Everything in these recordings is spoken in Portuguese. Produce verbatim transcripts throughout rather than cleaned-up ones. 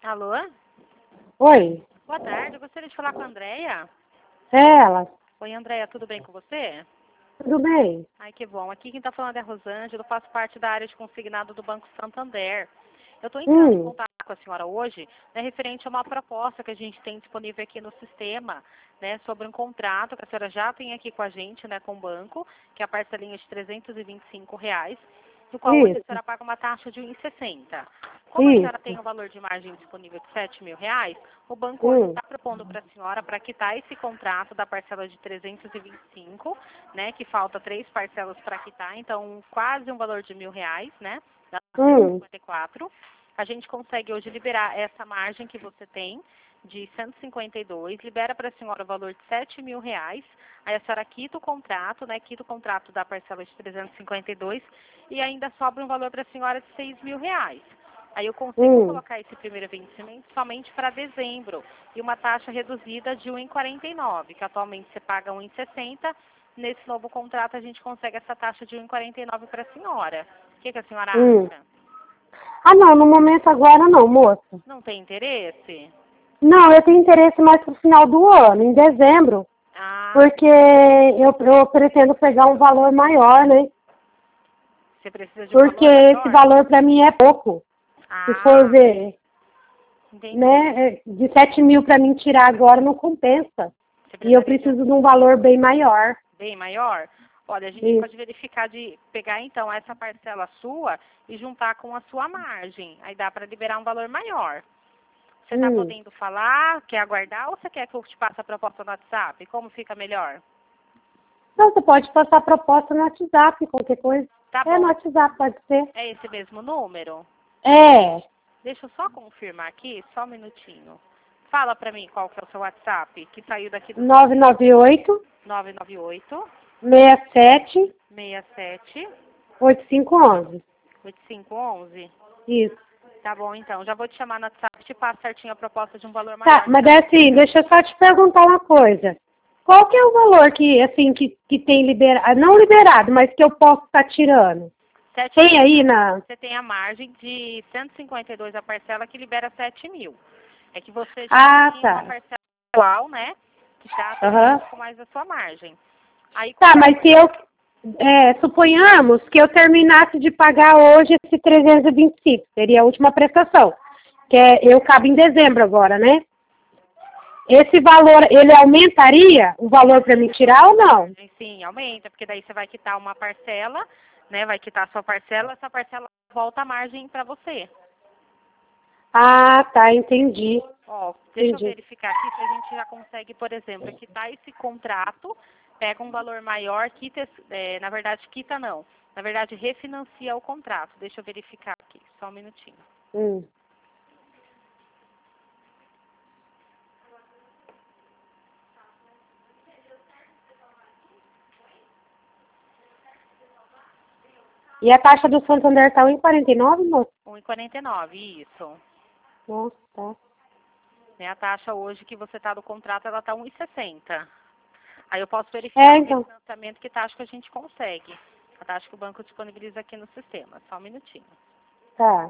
Alô? Oi, Boa tarde, eu gostaria de falar com a Andréia. é ela. Oi, Andréia, tudo bem com você? Tudo bem? Ai, que bom. Aqui quem está falando é a Rosângela, eu faço parte da área de consignado do Banco Santander. Eu estou entrando em Hum, contato com a senhora hoje, né, referente a uma proposta que a gente tem disponível aqui no sistema, né, sobre um contrato que a senhora já tem aqui com a gente, né, com o banco, que é a parcelinha de trezentos e vinte e cinco reais, no qual hoje a isso, senhora paga uma taxa de um vírgula sessenta. Como a senhora tem isso. um valor de margem disponível de sete mil reais, o banco hoje Hum, está propondo para a senhora para quitar esse contrato da parcela de trezentos e vinte e cinco, né, que falta três parcelas para quitar, então quase um valor de mil reais, né, dá cento e hum. cinquenta e quatro. A gente consegue hoje liberar essa margem que você tem de cento e cinquenta e dois, libera para a senhora o valor de sete mil reais, aí a senhora quita o contrato, né, quita o contrato da parcela de trezentos e cinquenta e dois e ainda sobra um valor para a senhora de seis mil reais. Aí eu consigo Hum. colocar esse primeiro vencimento somente para dezembro e uma taxa reduzida de um vírgula quarenta e nove, que atualmente você paga um vírgula sessenta. Nesse novo contrato a gente consegue essa taxa de um vírgula quarenta e nove para a senhora. O que, que a senhora Hum. acha? Ah, não, no momento agora não, moça. Não tem interesse? Não, eu tenho interesse mais pro final do ano, em dezembro, Ah, porque eu, eu pretendo pegar um valor maior, né? você precisa de um Porque valor esse maior? valor para mim é pouco. Se for Ah, ver, entendi. né, é, de sete mil para mim tirar agora não compensa. Você E eu precisaria de um preciso de um valor bem maior. bem maior? Olha, a gente Isso. pode verificar de pegar então essa parcela sua e juntar com a sua margem. Aí dá para liberar um valor maior. Você está Hum. podendo falar, quer aguardar ou você quer que eu te passe a proposta no WhatsApp? Como fica melhor? Não, você pode passar a proposta no WhatsApp, qualquer coisa. Tá É, no bom. WhatsApp pode ser. É esse mesmo número? É, Deixa eu só confirmar aqui, só um minutinho. Fala para mim qual que é o seu WhatsApp, que saiu daqui do nove nove oito, nove nove oito, seis sete, seis sete, oito cinco um um. oito cinco um um. Isso. Tá bom, então. Já vou te chamar no WhatsApp e te passo certinho a proposta de um valor Tá, maior. mas Então. é assim, deixa eu só te perguntar uma coisa. Qual que é o valor que, assim, que, que tem liberado, não liberado, mas que eu posso estar tirando? sete Tem mil aí reais. na... Você tem a margem de cento e cinquenta e dois a parcela que libera sete mil. É que você já Ah, tem uma tá. parcela atual, né? Que já atende um Aham. pouco mais a sua margem. Aí Tá, como mas se eu, é, suponhamos que eu terminasse de pagar hoje esse trezentos e vinte e cinco, seria a última prestação, que é, eu cabo em dezembro agora, né? Esse valor, ele aumentaria o valor para me tirar ou não? sim, aumenta, porque daí você vai quitar uma parcela, né? Vai quitar a sua parcela, essa parcela volta a margem para você. Ah, tá, entendi. Ó, deixa eu Entendi. verificar aqui se a gente já consegue, por exemplo, quitar esse contrato, pega um valor maior, quita, esse- é, na verdade, quita não. Na verdade, refinancia o contrato. Deixa eu verificar aqui, só um minutinho. Hum. E a taxa do Santander tá um vírgula quarenta e nove, moço? um vírgula quarenta e nove, isso. Nossa, tá. Né, a taxa hoje que você está do contrato, ela está um vírgula sessenta. Aí eu posso É, verificar o então. refinanciamento, que taxa que a gente consegue. A taxa que o banco disponibiliza aqui no sistema. Só um minutinho. Tá.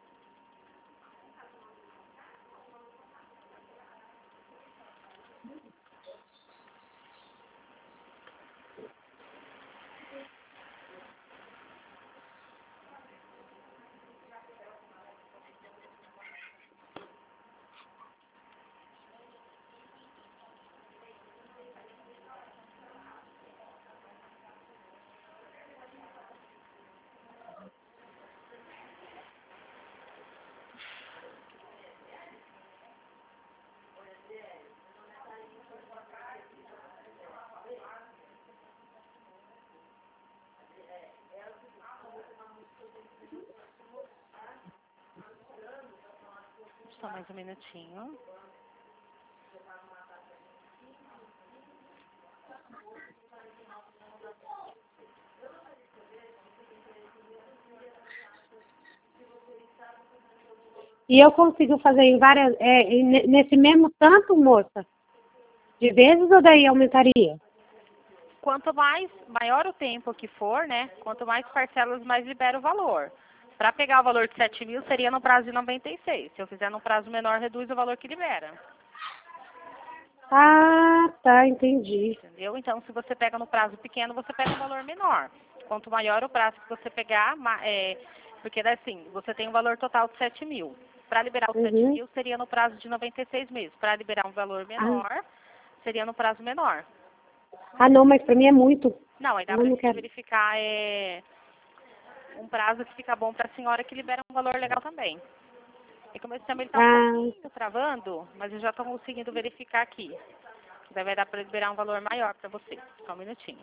Só mais um minutinho. E eu consigo fazer em várias, é, e nesse mesmo tanto, moça? De vezes ou daí aumentaria? Quanto mais maior o tempo que for, né? Quanto mais parcelas, mais libera o valor. Para pegar o valor de sete mil, seria no prazo de noventa e seis. Se eu fizer no prazo menor, reduz o valor que libera. Ah, tá, entendi. Entendeu? Então, se você pega no prazo pequeno, você pega um valor menor. Quanto maior o prazo que você pegar, é, porque assim, você tem um valor total de sete mil. Para liberar os Uhum. sete mil, seria no prazo de noventa e seis meses. Para liberar um valor menor, Ah, seria no prazo menor. ah não, mas pra mim é muito. Não, aí dá Eu para não gente quero. verificar é, um prazo que fica bom para a senhora que libera um valor legal também. E como esse sistema está um Ah, pouquinho travando, mas eu já estou conseguindo verificar aqui. Daí vai dar para liberar um valor maior para você. Só um minutinho.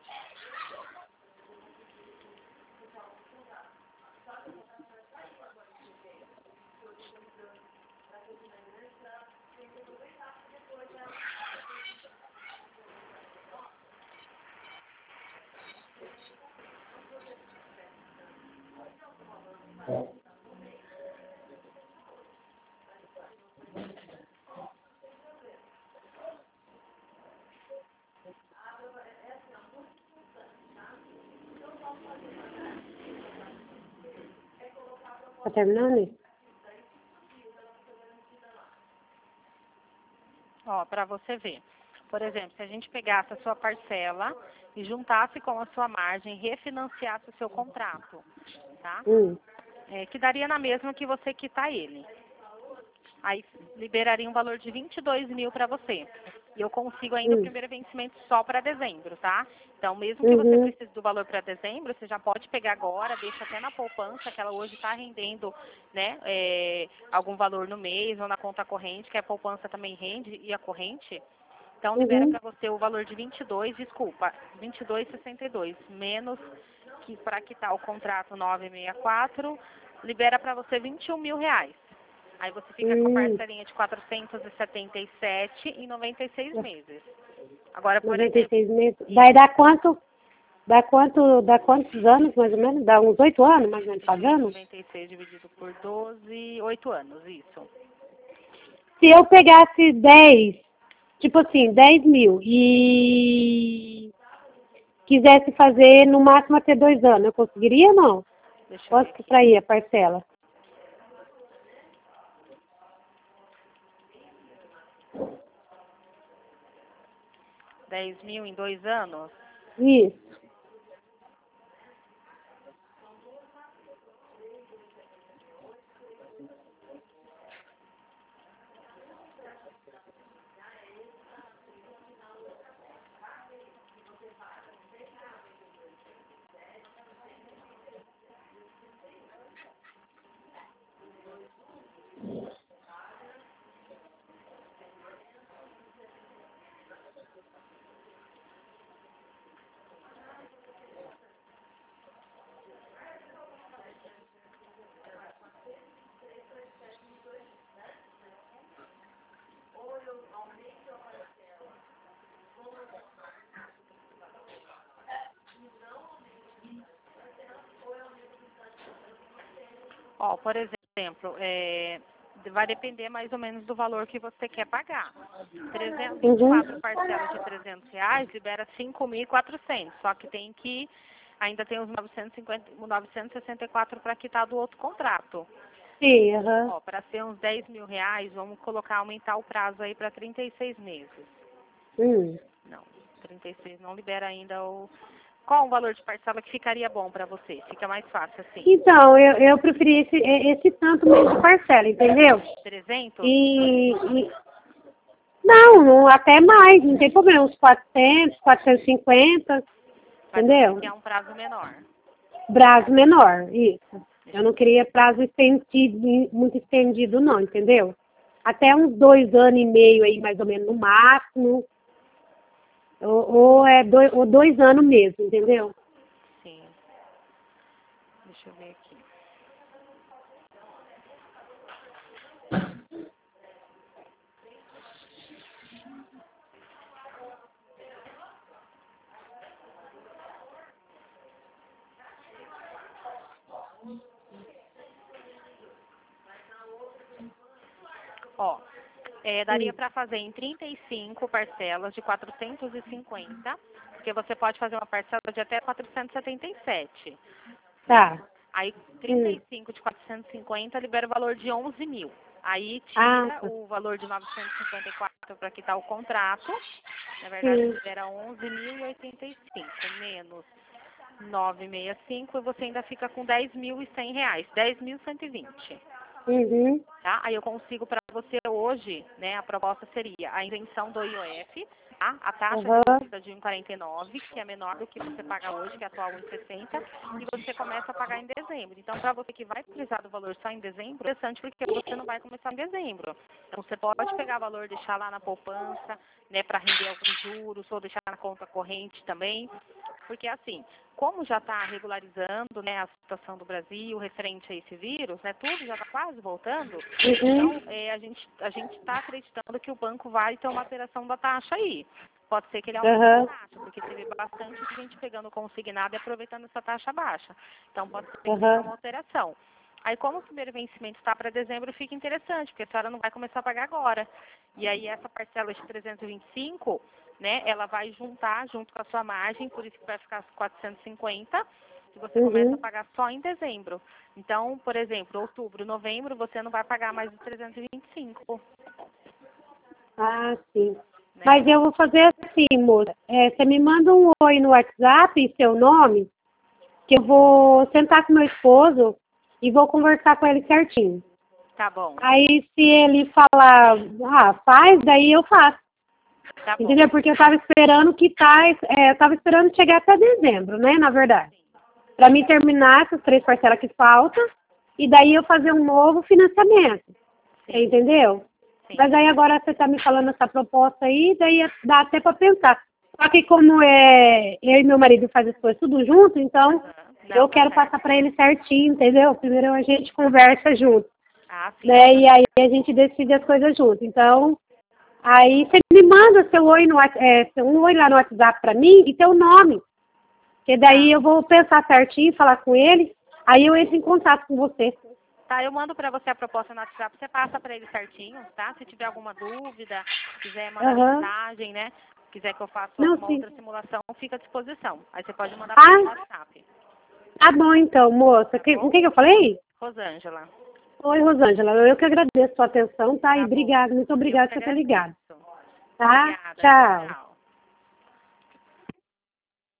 tá terminando? Ó, para você ver. Por exemplo, se a gente pegasse a sua parcela e juntasse com a sua margem, refinanciasse o seu contrato, tá? Hum. É, que daria na mesma que você quitar ele. Aí liberaria um valor de vinte e dois mil para você. E eu consigo ainda o Hum. primeiro vencimento só para dezembro, tá? Então, mesmo que você Uhum. precise do valor para dezembro, você já pode pegar agora, deixa até na poupança, que ela hoje está rendendo, né, é, algum valor no mês ou na conta corrente, que a poupança também rende e a corrente. Então, libera Uhum. para você o valor de vinte e dois, desculpa, vinte e dois vírgula sessenta e dois, menos que para quitar o contrato novecentos e sessenta e quatro, libera para você vinte e um mil reais. Aí você fica com a Hum. parcelinha de quatrocentos e setenta e sete em noventa e seis meses. Agora, por noventa e exemplo, seis meses. Vai isso, dar quanto? Dá quanto? Dá quantos anos, mais ou menos? Dá uns oito anos, mais ou menos, deixa eu ver, pagando? noventa e seis dividido por doze, oito anos, isso. Se eu pegasse dez, tipo assim, dez mil e quisesse fazer no máximo até dois anos, eu conseguiria ou não? Deixa eu ver Posso aqui. extrair a parcela? dez mil em dois anos? Isso. Ó, por exemplo, é, vai depender mais ou menos do valor que você quer pagar. trezentos, vinte e quatro Uhum. parcelas de trezentos reais libera cinco mil e quatrocentos, só que tem que, ainda tem os novecentos e cinquenta, novecentos e sessenta e quatro para quitar do outro contrato. Sim, aham. Ó, para ser uns dez mil reais, vamos colocar, aumentar o prazo aí para trinta e seis meses. Hum. Não, trinta e seis não libera ainda o... Qual o valor de parcela que ficaria bom para você? Fica mais fácil assim. Então, eu, eu preferi esse, esse tanto mesmo de parcela, entendeu? trezentos? E, e- não, não, até mais, não tem problema, uns quatrocentos, quatrocentos e cinquenta, Mas você entendeu? quer um prazo menor. Prazo menor, isso. Eu Deixa eu não ver. queria prazo estendido, muito estendido não, entendeu? Até uns dois anos e meio aí, mais ou menos, no máximo. Ou, ou é dois, ou dois anos mesmo, entendeu? Sim. Deixa eu ver aqui. Ó, é, daria Hum. para fazer em trinta e cinco parcelas de quatrocentos e cinquenta, porque você pode fazer uma parcela de até quatrocentos e setenta e sete, né? Tá. Aí trinta e cinco de quatrocentos e cinquenta libera o valor de onze mil. Aí tira Ah, o valor de novecentos e cinquenta e quatro para quitar o contrato. Na verdade, sim. libera onze mil e oitenta e cinco menos novecentos e sessenta e cinco e você ainda fica com dez mil e cem reais, dez mil cento e vinte. Uhum. Tá? Aí eu consigo para você hoje, né, a proposta seria a isenção do I O F, tá? A taxa Uhum. reduzida de um vírgula quarenta e nove, que é menor do que você paga hoje, que é atual um vírgula sessenta, e você começa a pagar em dezembro. Então, para você que vai precisar do valor só em dezembro, é interessante porque você não vai começar em dezembro. Então, você pode pegar o valor, deixar lá na poupança, né, para render alguns juros, ou deixar na conta corrente também. Porque, assim, como já está regularizando, né, a situação do Brasil referente a esse vírus, né, tudo já está quase voltando, Uhum. então é, a gente a gente está acreditando que o banco vai ter uma alteração da taxa aí. Pode ser que ele aumente a Uhum. taxa, porque teve bastante gente pegando consignado e aproveitando essa taxa baixa. Então, pode ser que tenha Uhum. uma alteração. Aí, como o primeiro vencimento está para dezembro, fica interessante, porque a senhora não vai começar a pagar agora. E aí, essa parcela de trezentos e vinte e cinco, né, ela vai juntar junto com a sua margem, por isso que vai ficar quatrocentos e cinquenta, e você começa a Uhum. pagar só em dezembro. Então, por exemplo, outubro, novembro, você não vai pagar mais de trezentos e vinte e cinco, Ah, sim. né? Mas eu vou fazer assim, moça. É, você me manda um oi no WhatsApp e seu nome, que eu vou sentar com meu esposo e vou conversar com ele certinho. Tá bom, Aí, se ele falar, ah, faz, daí eu faço. tá bom. Entendeu? Porque eu estava esperando que tá, é, eu estava esperando chegar até dezembro, né, na verdade. Para mim terminar essas três parcelas que faltam e daí eu fazer um novo financiamento. Você Sim, entendeu? sim. Mas aí agora você está me falando essa proposta aí, daí dá até para pensar. Só que como é eu e meu marido faz as coisas tudo junto, então Aham. Não, eu tá quero certo. passar para ele certinho, entendeu? Primeiro a gente conversa junto, Ah, sim. né? E aí a gente decide as coisas junto. Então, aí você me manda seu oi no Whats- é, seu- um oi lá no WhatsApp para mim e teu nome. Que daí Tá. eu vou pensar certinho, falar com ele, aí eu entro em contato com você. Tá, eu mando para você a proposta no WhatsApp, você passa para ele certinho, tá? Se tiver alguma dúvida, quiser mandar Aham. mensagem, né? Quiser que eu faça Não, alguma sim. outra simulação, fica à disposição. Aí você pode mandar para ele no Ah, WhatsApp, tá bom então, moça. tá Que, com bom? quem que eu falei? Rosângela. Oi, Rosângela. Eu que agradeço a sua atenção, tá? E Tá bom. obrigada, muito Eu obrigada que por ter ligado. agradeço. Tá? Obrigada. Tchau, Tchau. tchau.